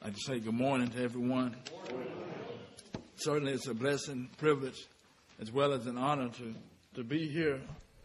I'd like to say good morning to everyone. Certainly it's a blessing, privilege, as well as an honor to be here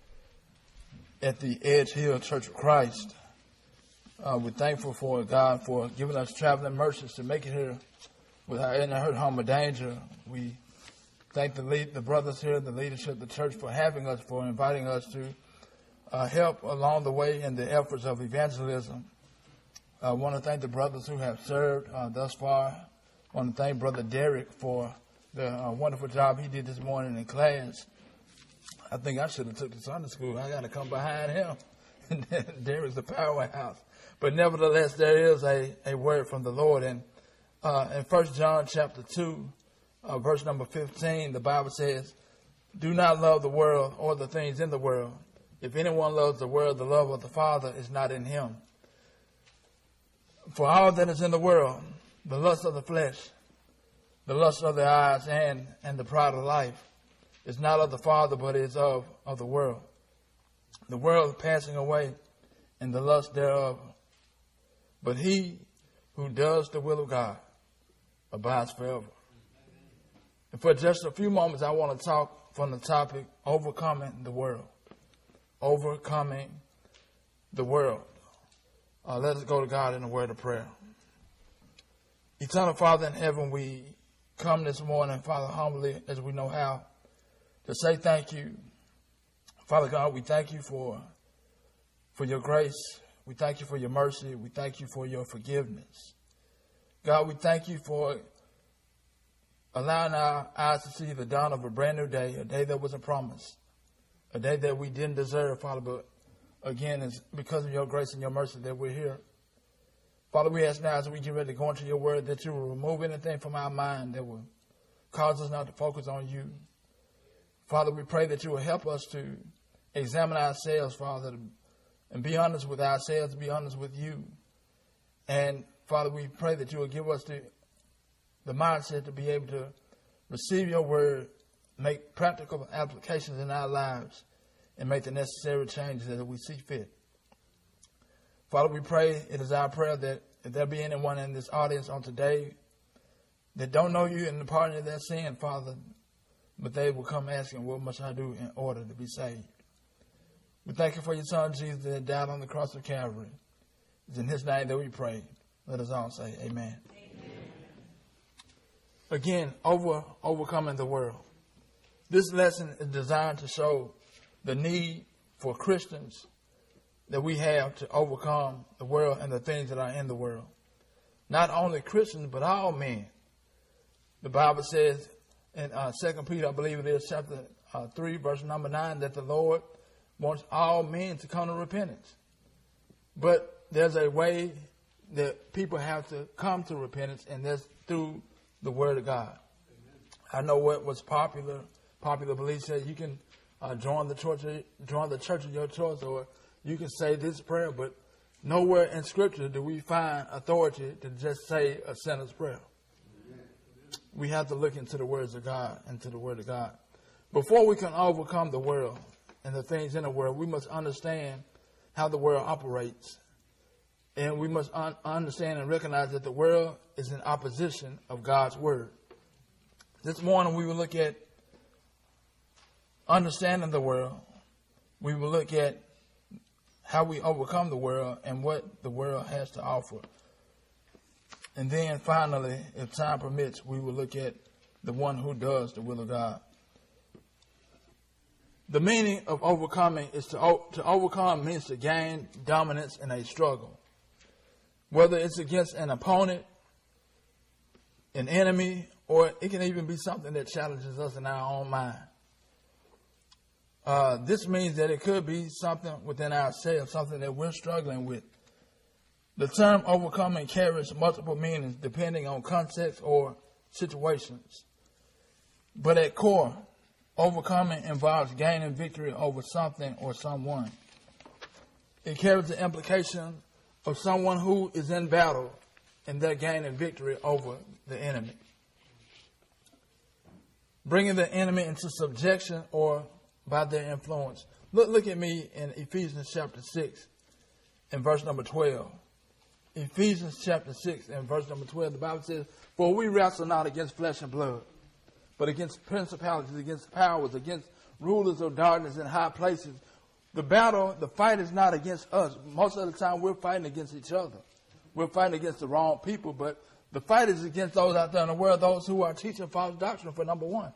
at the Edge Hill Church of Christ. We're thankful for God for giving us traveling mercies to make it here without any hurt, harm, or danger. We thank the brothers here, the leadership of the church for having us, for inviting us to help along the way in the efforts of evangelism. I want to thank the brothers who have served thus far. I want to thank Brother Derek for the wonderful job he did this morning in class. I think I should have took to Sunday school. I got to come behind him. Derek's the powerhouse. But nevertheless, there is a word from the Lord. And in 1 John chapter 2, verse number 15, the Bible says, "Do not love the world or the things in the world. If anyone loves the world, the love of the Father is not in him. For all that is in the world, the lust of the flesh, the lust of the eyes, and the pride of life, is not of the Father, but is of the world. The world is passing away, and the lust thereof. But he who does the will of God abides forever." And for just a few moments, I want to talk from the topic, overcoming the world. Overcoming the world. Let us go to God in a word of prayer. Eternal Father in heaven, we come this morning, Father, humbly as we know how, to say thank you. Father God, we thank you for your grace. We thank you for your mercy. We thank you for your forgiveness. God, we thank you for allowing our eyes to see the dawn of a brand new day, a day that was a promise, a day that we didn't deserve, Father, but again, it's because of your grace and your mercy that we're here. Father, we ask now as we get ready to go into your word that you will remove anything from our mind that will cause us not to focus on you. Father, we pray that you will help us to examine ourselves, Father, and be honest with ourselves, be honest with you. And Father, we pray that you will give us the mindset to be able to receive your word, make practical applications in our lives, and make the necessary changes that we see fit. Father, we pray, it is our prayer that if there be anyone in this audience on today that don't know you and the pardon of their sin, Father, but they will come asking, what must I do in order to be saved? We thank you for your Son, Jesus, that died on the cross of Calvary. It's in his name that we pray. Let us all say amen. Amen. Again, overcoming the world. This lesson is designed to show the need for Christians that we have to overcome the world and the things that are in the world. Not only Christians, but all men. The Bible says in 2 Peter, I believe it is, chapter 3, verse number 9, that the Lord wants all men to come to repentance. But there's a way that people have to come to repentance, and that's through the Word of God. Amen. I know what was popular belief says you can join the church of your choice, or you can say this prayer, but nowhere in Scripture do we find authority to just say a sinner's prayer. We have to look into the words of God, into the Word of God. Before we can overcome the world and the things in the world, we must understand how the world operates. And we must understand and recognize that the world is in opposition of God's Word. This morning we will look at understanding the world. We will look at how we overcome the world and what the world has to offer. And then finally, if time permits, we will look at the one who does the will of God. The meaning of overcoming is to overcome means to gain dominance in a struggle. Whether it's against an opponent, an enemy, or it can even be something that challenges us in our own mind. This means that it could be something within ourselves, something that we're struggling with. The term overcoming carries multiple meanings depending on context or situations. But at core, overcoming involves gaining victory over something or someone. It carries the implication of someone who is in battle and they're gaining victory over the enemy. Bringing the enemy into subjection or by their influence. Look at me in Ephesians chapter 6 and verse number 12. Ephesians chapter 6 and verse number 12, the Bible says, "For we wrestle not against flesh and blood, but against principalities, against powers, against rulers of darkness in high places." The fight is not against us. Most of the time we're fighting against each other. We're fighting against the wrong people, but the fight is against those out there in the world, those who are teaching false doctrine, for number one.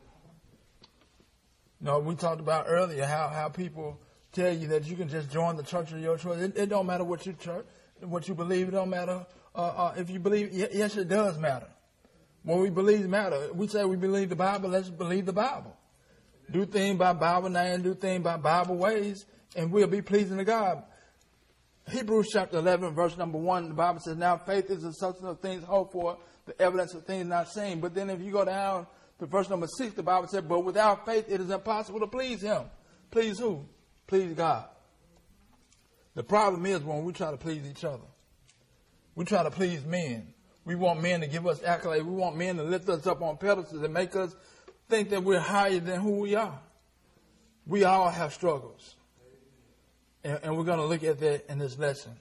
You know, we talked about earlier how people tell you that you can just join the church of your choice. It don't matter what you believe. It don't matter if you believe. Yes, it does matter. What we believe matter. We say we believe the Bible. Let's believe the Bible. Do things by Bible name. Do things by Bible ways, and we'll be pleasing to God. Hebrews chapter 11, verse number 1, the Bible says, "Now faith is the substance of things hoped for, the evidence of things not seen." But then if you go down to verse number 6, the Bible says, "But without faith it is impossible to please him." Please who? Please God. The problem is when we try to please each other. We try to please men. We want men to give us accolades. We want men to lift us up on pedestals and make us think that we're higher than who we are. We all have struggles. And we're going to look at that in this lesson.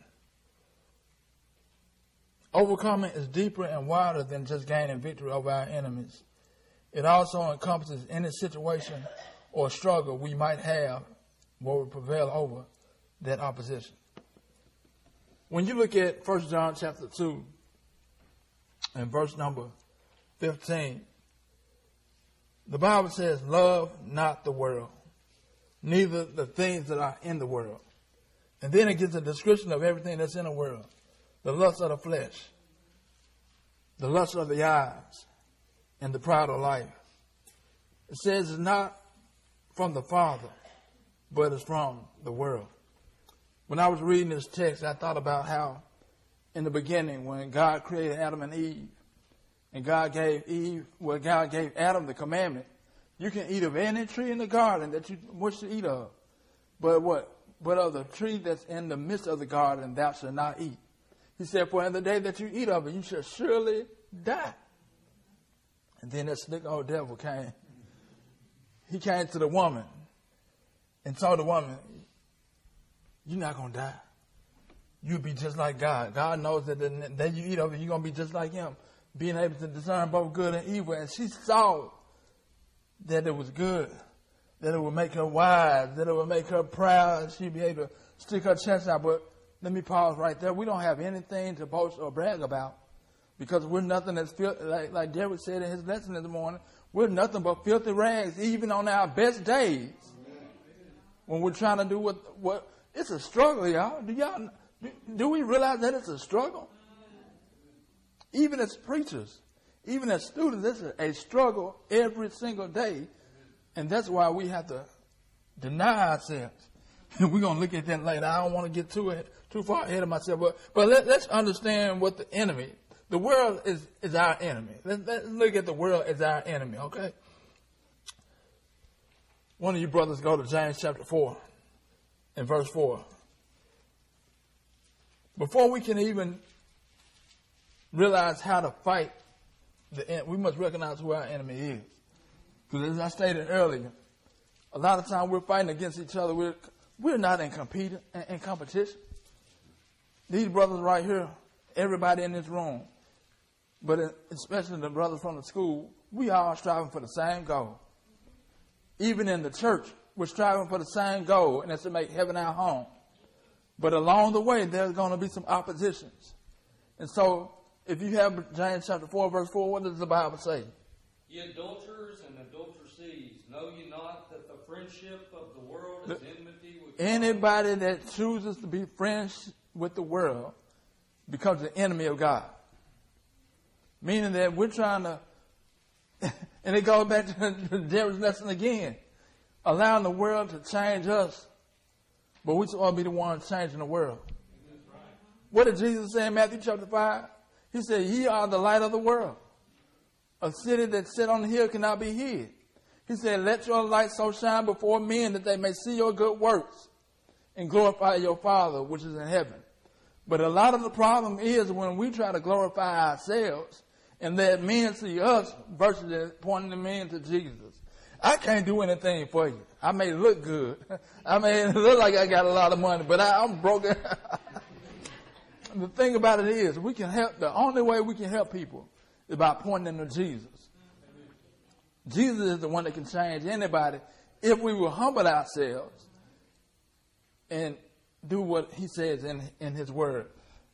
Overcoming is deeper and wider than just gaining victory over our enemies. It also encompasses any situation or struggle we might have where we prevail over that opposition. When you look at 1 John chapter 2 and verse number 15, the Bible says, "Love not the world, neither the things that are in the world." And then it gives a description of everything that's in the world. The lust of the flesh, the lust of the eyes, and the pride of life. It says it's not from the Father, but it's from the world. When I was reading this text, I thought about how in the beginning when God created Adam and Eve, and God gave Adam the commandment, you can eat of any tree in the garden that you wish to eat of. But what? But of the tree that's in the midst of the garden, thou shalt not eat. He said, "For in the day that you eat of it, you shall surely die." And then that slick old devil came. He came to the woman and told the woman, "You're not going to die. You'll be just like God. God knows that the day you eat of it, you're going to be just like him, being able to discern both good and evil." And she saw that it was good, that it would make her wise, that it would make her proud, she'd be able to stick her chest out. But let me pause right there. We don't have anything to boast or brag about because we're nothing that's like Derek said in his lesson this morning, we're nothing but filthy rags, even on our best days. When we're trying to do what it's a struggle, y'all. Do we realize that it's a struggle? Even as preachers, even as students, it's a struggle every single day. And that's why we have to deny ourselves. And we're going to look at that later. I don't want to get too far ahead of myself. But let's understand what the enemy, the world is our enemy. Let's look at the world as our enemy, okay? One of you brothers go to James chapter 4 and verse 4. Before we can even realize how to fight we must recognize who our enemy is. Because as I stated earlier, a lot of times we're fighting against each other. We're not in competition. These brothers right here, everybody in this room, but especially the brothers from the school, we all striving for the same goal. Even in the church, we're striving for the same goal, and that's to make heaven our home. But along the way, there's going to be some oppositions. And so, if you have James chapter 4, verse 4, what does the Bible say? Ye adulterers and adulteresses, know ye not that the friendship of the world is enmity with God? Anybody that chooses to be friends with the world becomes the enemy of God. Meaning that we're trying to, and it goes back to Derek's lesson again, allowing the world to change us, but we ought to be the ones changing the world. What did Jesus say in Matthew chapter 5? He said, "Ye are the light of the world. A city that set on the hill cannot be hid." He said, "Let your light so shine before men that they may see your good works and glorify your Father which is in heaven." But a lot of the problem is when we try to glorify ourselves and let men see us versus pointing the men to Jesus. I can't do anything for you. I may look good. I may look like I got a lot of money, but I'm broken. the thing about it is, we can help. The only way we can help people is by pointing them to Jesus. Jesus is the one that can change anybody if we will humble ourselves and do what he says in his word.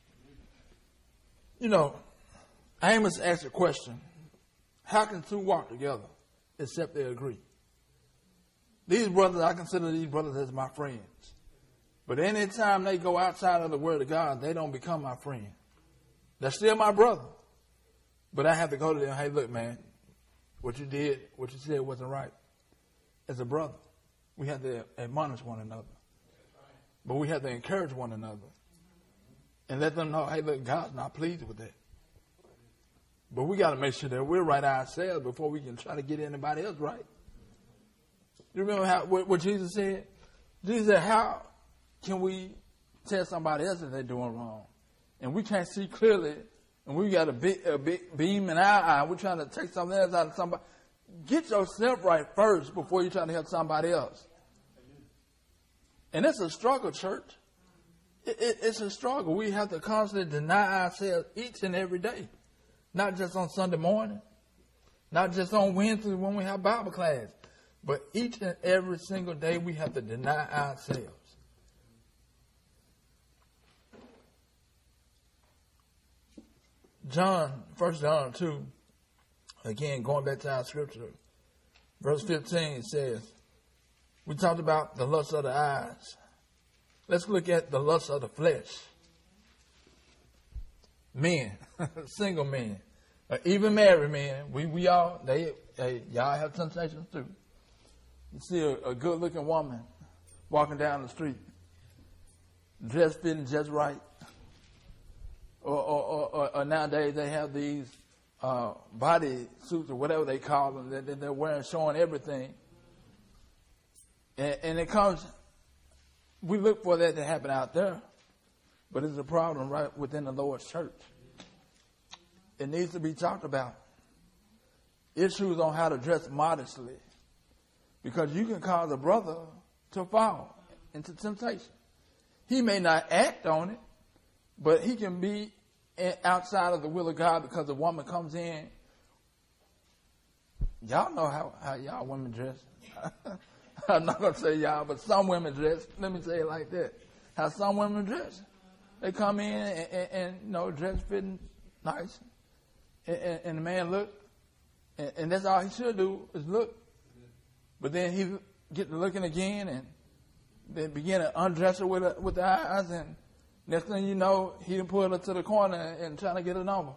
You know, Amos asked a question. How can two walk together except they agree? These brothers, I consider these brothers as my friends. But anytime they go outside of the word of God, they don't become my friend. They're still my brother. But I have to go to them, hey, look, man, what you did, what you said wasn't right. As a brother, we have to admonish one another. But we have to encourage one another. And let them know, hey, look, God's not pleased with that. But we got to make sure that we're right ourselves before we can try to get anybody else right. You remember what Jesus said? Jesus said, how can we tell somebody else that they're doing wrong? And we can't see clearly, and we got a big beam in our eye. We're trying to take something else out of somebody. Get yourself right first before you're trying to help somebody else. And it's a struggle, church. It's a struggle. We have to constantly deny ourselves each and every day. Not just on Sunday morning. Not just on Wednesday when we have Bible class. But each and every single day we have to deny ourselves. John, 1 John 2, again, going back to our scripture, verse 15 says, we talked about the lust of the eyes. Let's look at the lust of the flesh. Men, single men, even married men, we all, y'all have temptations too. You see a good looking woman walking down the street, dressed fitting just right. Or nowadays they have these body suits or whatever they call them that they're wearing, showing everything. And it comes, we look for that to happen out there, but it's a problem right within the Lord's church. It needs to be talked about. Issues on how to dress modestly, because you can cause a brother to fall into temptation. He may not act on it, but he can be outside of the will of God because the woman comes in. Y'all know how y'all women dress. I'm not going to say y'all, but some women dress. Let me say it like that. How some women dress. They come in and you know, dress fitting nice. And the man look. And that's all he should do is look. But then he get to looking again and then begin to undress her with the eyes, and next thing you know, he done pulled her to the corner and trying to get a number.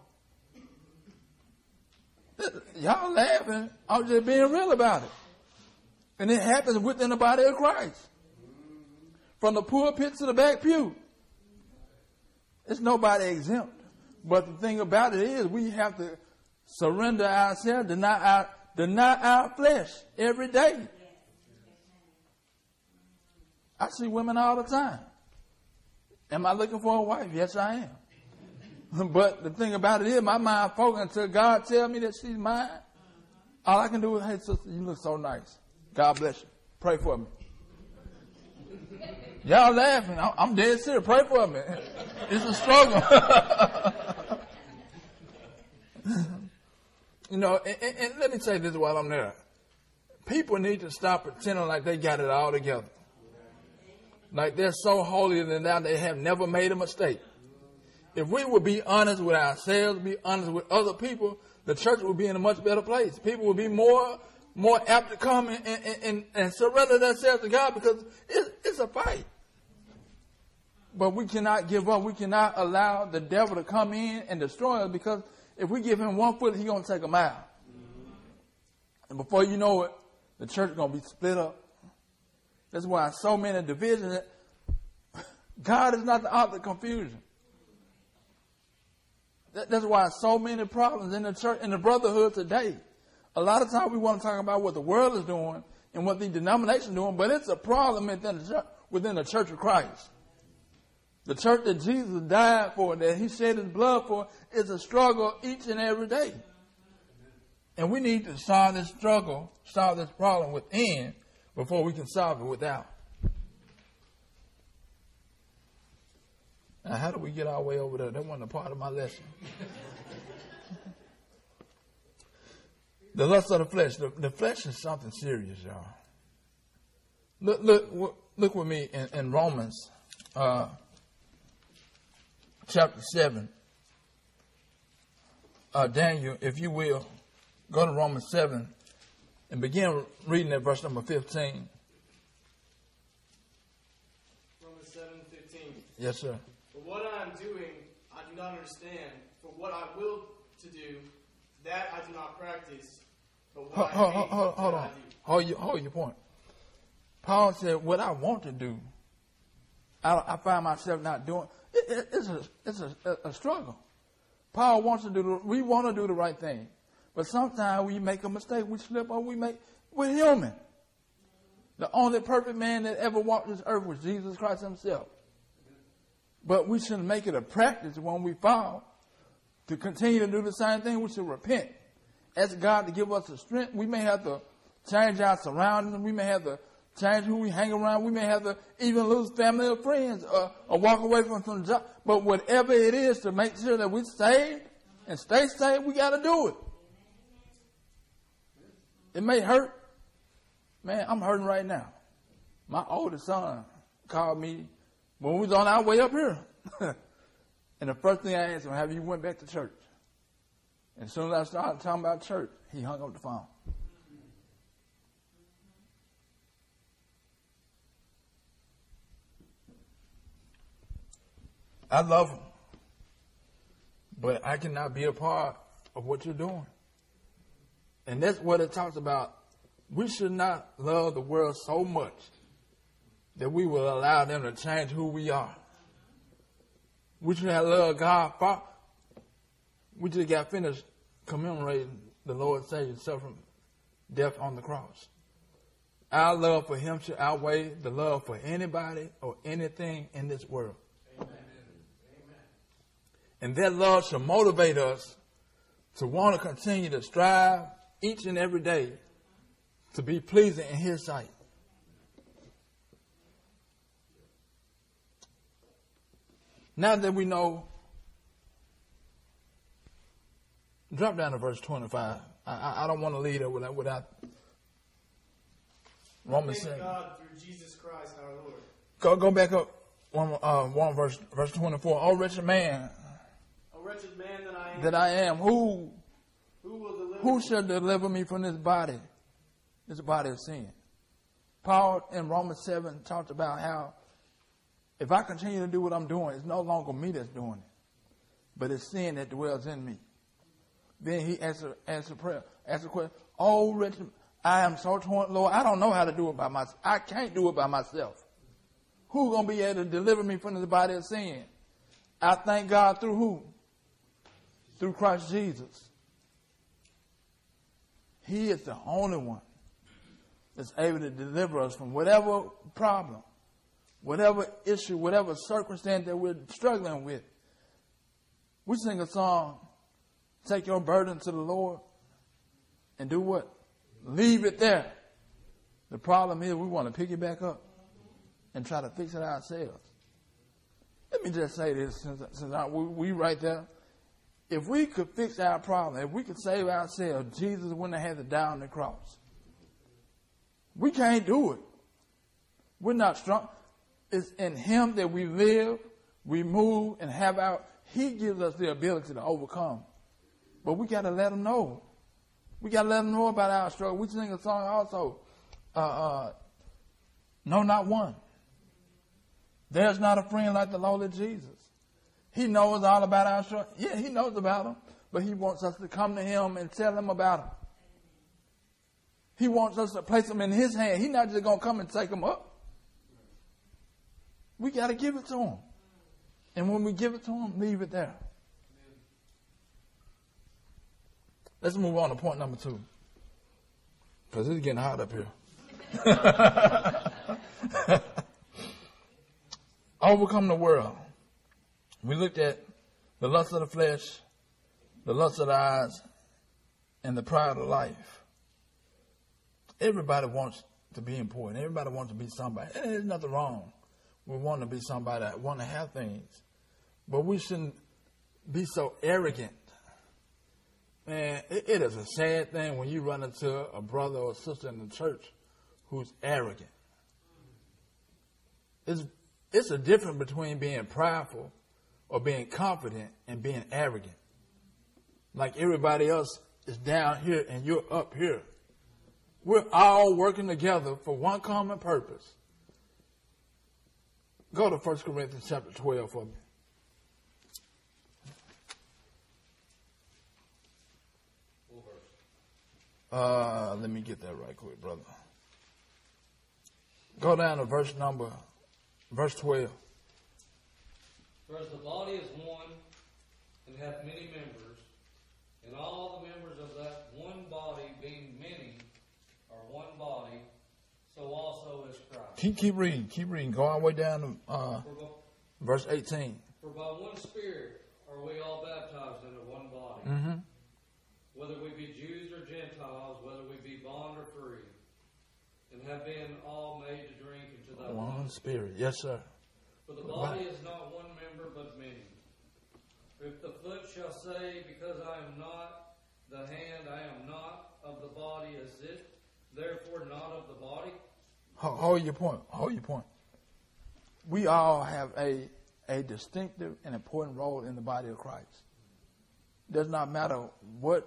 Y'all laughing. I'm just being real about it. And it happens within the body of Christ. From the pulpit to the back pew. It's nobody exempt. But the thing about it is we have to surrender ourselves, deny our flesh every day. I see women all the time. Am I looking for a wife? Yes, I am. But the thing about it is my mind focused until God tell me that she's mine. All I can do is, hey, sister, you look so nice. God bless you. Pray for me. Y'all laughing. I'm dead serious. Pray for me. It's a struggle. You know, and let me say this while I'm there. People need to stop pretending like they got it all together. Like they're so holier than thou, they have never made a mistake. If we would be honest with ourselves, be honest with other people, the church would be in a much better place. People would be more apt to come and surrender themselves to God, because it's a fight. But we cannot give up. We cannot allow the devil to come in and destroy us, because if we give him 1 foot, he's going to take a mile. And before you know it, the church is going to be split up. That's why so many divisions. God is not the author of confusion. That's why so many problems in the church, in the brotherhood today. A lot of times we want to talk about what the world is doing and what the denomination is doing, but it's a problem within the church of Christ. The church that Jesus died for, that he shed his blood for, is a struggle each and every day. And we need to solve this struggle, solve this problem within, before we can solve it without. Now, how do we get our way over there? That wasn't a part of my lesson. The lust of the flesh. The flesh is something serious, y'all. Look with me in Romans chapter 7. Daniel, if you will, go to Romans 7 and begin reading at verse number 15. Romans 7:15. Yes, sir. But what I am doing, I do not understand. For what I will to do, that I do not practice. But what I hate, hold on. Hold your point. Paul said, what I want to do, I find myself not doing. It's a struggle. Paul wants to we want to do the right thing. But sometimes we make a mistake, we slip, or we're human. The only perfect man that ever walked this earth was Jesus Christ himself. But we shouldn't make it a practice when we fall to continue to do the same thing. We should repent. Ask God to give us the strength. We may have to change our surroundings. We may have to change who we hang around. We may have to even lose family or friends or walk away from some job. But whatever it is to make sure that we stay and stay saved, we got to do it. It may hurt. Man, I'm hurting right now. My oldest son called me when we was on our way up here. And the first thing I asked him, have you went back to church? And as soon as I started talking about church, he hung up the phone. I love him. But I cannot be a part of what you're doing. And that's what it talks about. We should not love the world so much that we will allow them to change who we are. We should have loved God. We just got finished commemorating the Lord Savior suffering death on the cross. Our love for him should outweigh the love for anybody or anything in this world. Amen. And that love should motivate us to want to continue to strive each and every day to be pleasing in his sight. Now that we know, drop down to verse 25. I don't want to lead it without Romans 7. Thank God through Jesus Christ our Lord. Go back up one verse 24. Oh, wretched man. A wretched man that I am. Who will deliver who shall deliver me from this body of sin? Paul in Romans 7 talked about how if I continue to do what I'm doing, it's no longer me that's doing it, but it's sin that dwells in me. Then he answered prayer, asked a question. Oh, wretched, I am so torn, Lord, I don't know how to do it by myself. I can't do it by myself. Who's going to be able to deliver me from this body of sin? I thank God through who? Through Christ Jesus. He is the only one that's able to deliver us from whatever problem, whatever issue, whatever circumstance that we're struggling with. We sing a song, take your burden to the Lord and do what? Leave it there. The problem is we want to pick it back up and try to fix it ourselves. Let me just say this, since we right there. If we could fix our problem, if we could save ourselves, Jesus wouldn't have had to die on the cross. We can't do it. We're not strong. It's in him that we live, we move, and have our... He gives us the ability to overcome. But we got to let him know. We got to let him know about our struggle. We sing a song also, No, Not One. There's not a friend like the lowly Jesus. He knows all about our struggle. Yeah, he knows about them, but he wants us to come to him and tell him about them. He wants us to place them in his hand. He's not just going to come and take them up. We got to give it to him. And when we give it to him, leave it there. Let's move on to point number 2. Because it's getting hot up here. Overcome the world. We looked at the lust of the flesh, the lust of the eyes, and the pride of life. Everybody wants to be important. Everybody wants to be somebody. And there's nothing wrong with wanting to be somebody that want to have things. But we shouldn't be so arrogant. Man, it is a sad thing when you run into a brother or sister in the church who's arrogant. It's a difference between being prideful or being confident and being arrogant. Like everybody else is down here and you're up here. We're all working together for one common purpose. Go to 1 Corinthians chapter 12 for me. Let me get that right quick, brother. Go down to verse 12. For as the body is one and hath many members, and all the members of that one body being many are one body, so also is Christ. Keep reading. Go all the way down to verse 18. For by one Spirit are we all baptized into one body, Mm-hmm. whether we be Jews or Gentiles, whether we be bond or free, and have been all made to drink into that One Spirit. Yes, sir. For the body is not one member, but many. If the foot shall say, because I am not the hand, I am not of the body, is it therefore not of the body? Hold your point. We all have a distinctive and important role in the body of Christ. It does not matter what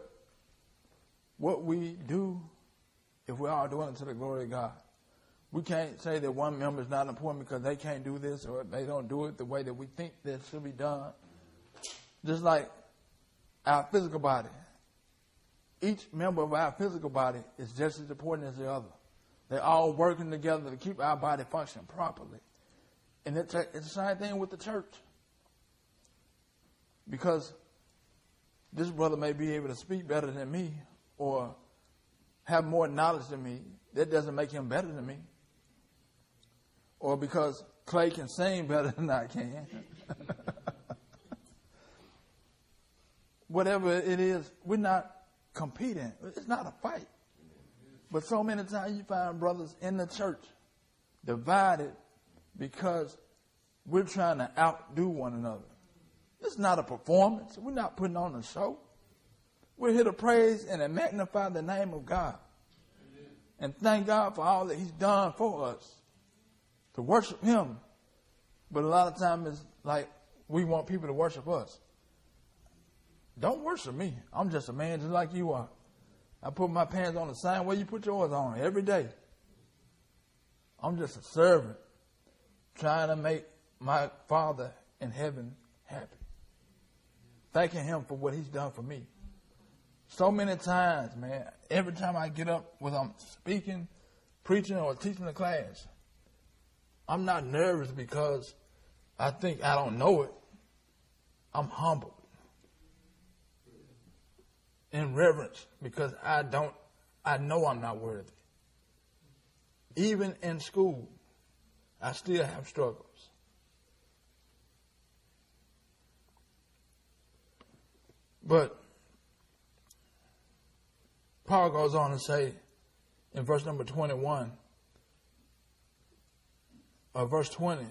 we do if we are doing it to the glory of God. We can't say that one member is not important because they can't do this or they don't do it the way that we think that it should be done. Just like our physical body. Each member of our physical body is just as important as the other. They're all working together to keep our body functioning properly. And it's the same thing with the church. Because this brother may be able to speak better than me or have more knowledge than me. That doesn't make him better than me. Or because Clay can sing better than I can. Whatever it is, we're not competing. It's not a fight. But so many times you find brothers in the church divided because we're trying to outdo one another. It's not a performance. We're not putting on a show. We're here to praise and to magnify the name of God. And thank God for all that he's done for us. To worship him. But a lot of times it's like we want people to worship us. Don't worship me. I'm just a man just like you are. I put my pants on the same way you put yours on every day. I'm just a servant trying to make my Father in heaven happy. Thanking him for what he's done for me. So many times, man, every time I get up, whether I'm speaking, preaching, or teaching a class, I'm not nervous because I think I don't know it. I'm humbled. In reverence because I know I'm not worthy. Even in school, I still have struggles. But Paul goes on to say in verse number 21, or verse 20,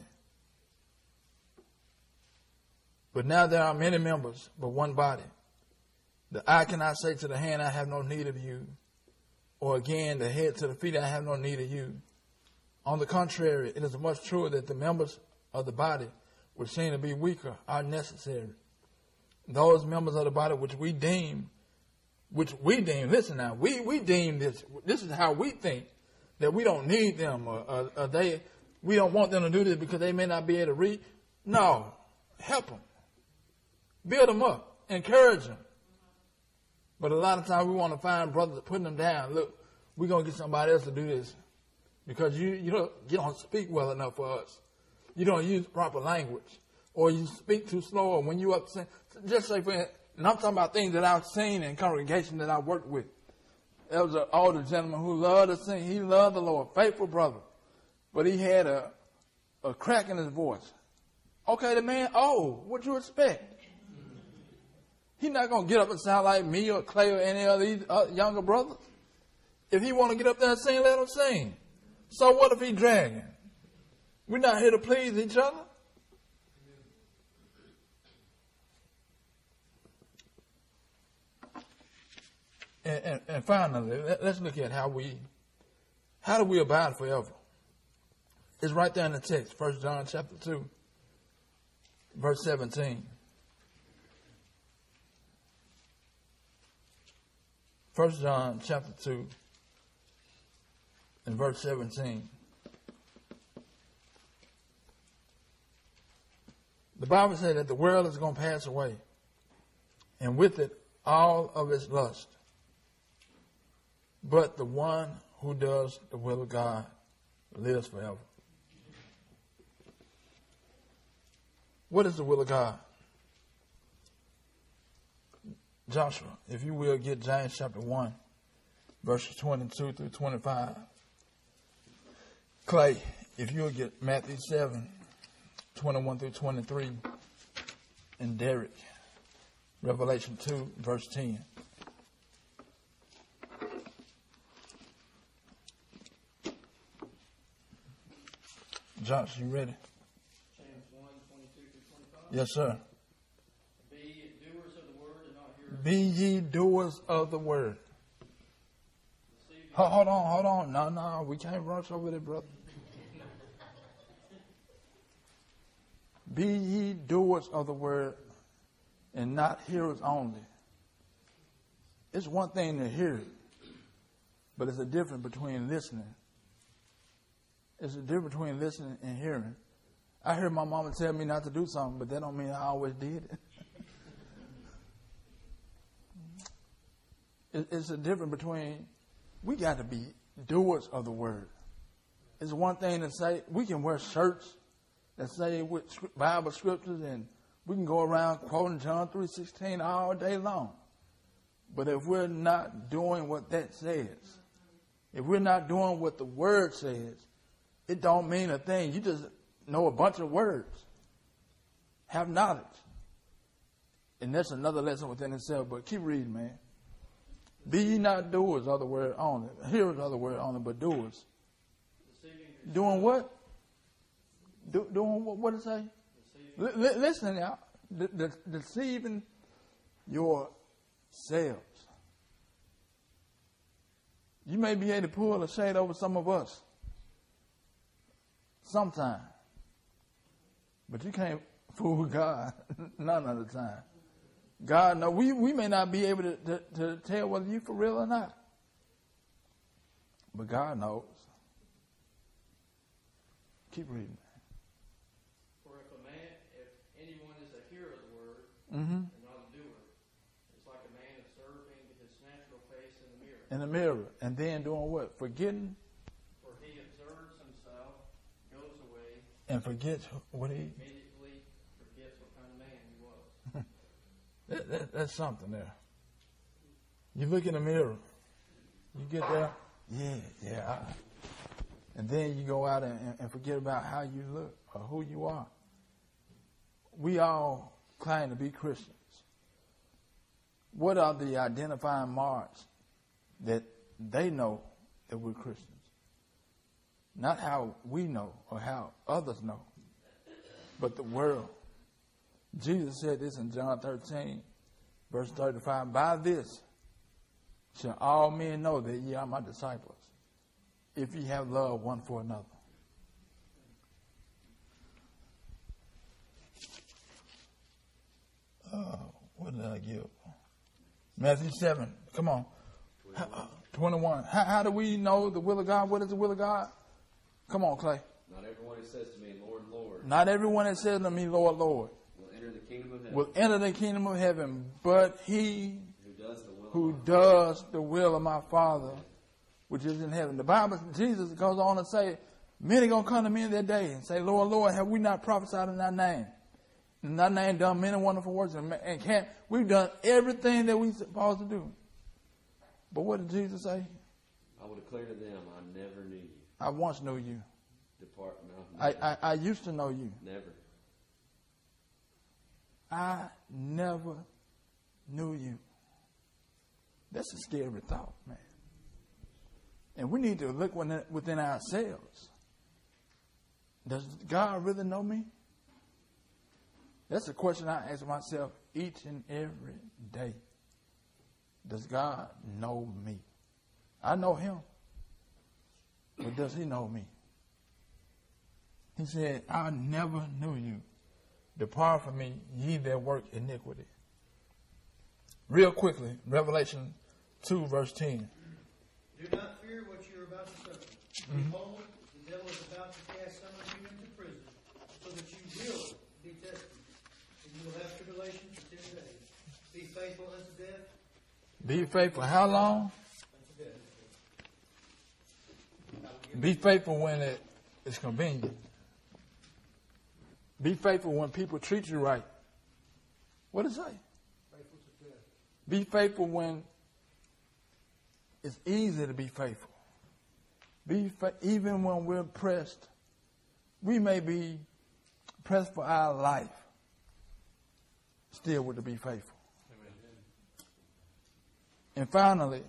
but now there are many members, but one body. The eye cannot say to the hand, I have no need of you. Or again, the head to the feet, I have no need of you. On the contrary, it is much truer that the members of the body, which seem to be weaker, are necessary. Those members of the body which we deem, listen now, we deem this is how we think, that we don't need them, or we don't want them to do this because they may not be able to read. No, help them. Build them up. Encourage them. But a lot of times we want to find brothers putting them down. Look, we're going to get somebody else to do this because you don't speak well enough for us. You don't use proper language, or you speak too slow, or when you upset. Just say, and I'm talking about things that I've seen in congregation that I worked with. There was an older gentleman who loved to sing. He loved the Lord, faithful brother, but he had a crack in his voice. Okay, the man, what you expect? He's not going to get up and sound like me or Clay or any of these younger brothers. If he want to get up there and sing, let him sing. So what if he dragging? We're not here to please each other. And finally, let's look at how do we abide forever? It's right there in the text, 1 John chapter 2, verse 17. 1 John chapter 2 and verse 17. The Bible said that the world is going to pass away, and with it all of its lust. But the one who does the will of God lives forever. What is the will of God? Joshua, if you will, get James chapter 1, verses 22 through 25. Clay, if you'll get Matthew 7, 21 through 23. And Derek, Revelation 2, verse 10. Josh, you ready? James 1, 22 through 25. Yes, sir. Be ye doers of the word and not hearers. Be ye doers of the word. Deceiving Hold on. No, we can't rush over there, brother. Be ye doers of the word and not hearers only. It's one thing to hear it, but it's a difference between listening. It's a difference between listening and hearing. I heard my mama tell me not to do something, but that don't mean I always did it. It's a difference between, we got to be doers of the word. It's one thing to say, we can wear shirts that say with Bible scriptures, and we can go around quoting John 3:16 all day long. But if we're not doing what that says, if we're not doing what the word says, it don't mean a thing. You just know a bunch of words. Have knowledge. And that's another lesson within itself, but keep reading, man. Be ye not doers of the word only, hearers of the word only, but doers. Doing what? Doing what did it say? Listen now. Deceiving yourselves. You may be able to pull a shade over some of us sometime, but you can't fool God none of the time. God knows. We may not be able to tell whether you for real or not, but God knows. Keep reading. For if anyone is a hearer of the word Mm-hmm. and not a doer, it's like a man observing his natural face in the mirror. In the mirror, and then doing what? Forgetting. For he observes himself, goes away, And forgets what he. immediately forgets what kind of man he was. That's something there. You look in the mirror. You get there. Yeah. And then you go out and forget about how you look or who you are. We all claim to be Christians. What are the identifying marks that they know that we're Christians? Not how we know or how others know, but the world. Jesus said this in John 13, verse 35. By this shall all men know that ye are my disciples, if ye have love one for another. Oh, what did I give? Matthew 7. Come on. 21. How do we know the will of God? What is the will of God? Come on, Clay. Not everyone who says to me, Lord, Lord, Not everyone that says to me, Lord, Lord, will enter the kingdom of heaven. will enter the kingdom of heaven, but he Who does the will who of God. does the will of my Father, which is in heaven. The Bible, Jesus goes on to say, many going to come to me in that day and say, Lord, Lord, have we not prophesied in thy name? In thy name done many wonderful works, and we've done everything that we're supposed to do. But what did Jesus say? I will declare to them, I never knew you. I once knew you. Depart now. I used to know you. Never. I never knew you. That's a scary thought, man. And we need to look within ourselves. Does God really know me? That's a question I ask myself each and every day. does God know me? I know him. But does he know me? He said, I never knew you. Depart from me, ye that work iniquity. Real quickly, Revelation 2, verse 10. Do not fear what you are about to suffer. Behold, the devil is about to cast some of you into prison, so that you will be tested. And you will have tribulation for 10 days. Be faithful unto death. Be faithful how long? Unto death. Be faithful when it is convenient. Be faithful when people treat you right. What does it say? Faithful to death. Be faithful when it's easy to be faithful. Even when we're pressed, we may be pressed for our life. Still we're to be faithful. Amen. And finally,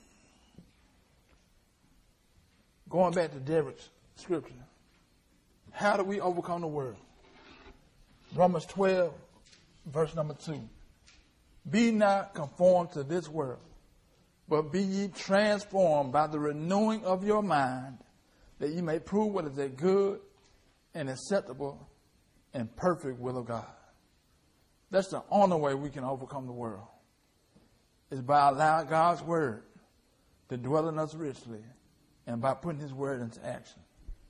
going back to Derek's scripture, how do we overcome the world? Romans 12, verse number 2. Be not conformed to this world, but be ye transformed by the renewing of your mind, that ye may prove what is a good and acceptable and perfect will of God. That's the only way we can overcome the world, is by allowing God's word to dwell in us richly and by putting his word into action.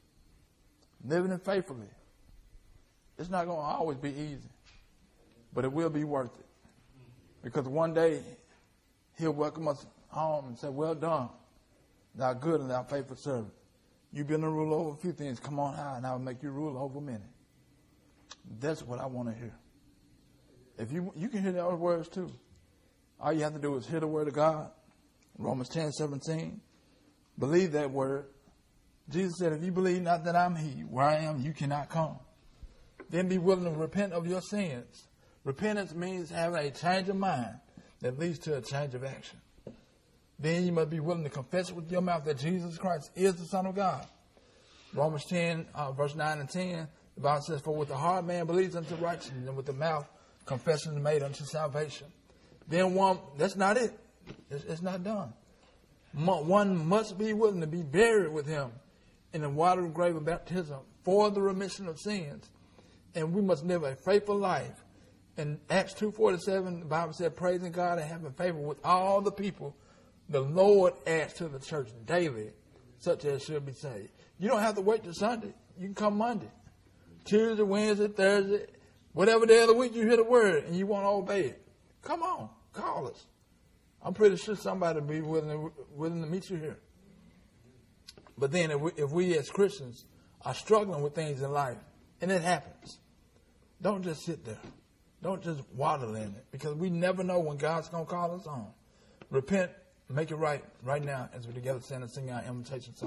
Living it faithfully. It's not going to always be easy, but it will be worth it. Because one day he'll welcome us home and say, well done, thou good and thou faithful servant. You've been a ruler over a few things. Come on high and I will make you ruler over many. That's what I want to hear. If you can hear the other words too. All you have to do is hear the word of God. Romans 10:17. Believe that word. Jesus said, if you believe not that I'm he, where I am, you cannot come. Then be willing to repent of your sins. Repentance means having a change of mind that leads to a change of action. Then you must be willing to confess with your mouth that Jesus Christ is the Son of God. Romans 10, verse 9 and 10, the Bible says, for with the heart man believes unto righteousness, and with the mouth confession is made unto salvation. Then that's not it. It's not done. One must be willing to be buried with him in the water of grave of baptism for the remission of sins. And we must live a faithful life. In Acts 2:47, the Bible said, praising God and having favor with all the people, the Lord adds to the church daily, such as should be saved. You don't have to wait till Sunday. You can come Monday, Tuesday, Wednesday, Thursday, whatever day of the week you hear the word and you want to obey it. Come on, call us. I'm pretty sure somebody will be willing to meet you here. But then if we as Christians are struggling with things in life, and it happens, don't just sit there. Don't just waddle in it, because we never know when God's going to call us on. Repent, make it right now as we together stand and sing our invitation song.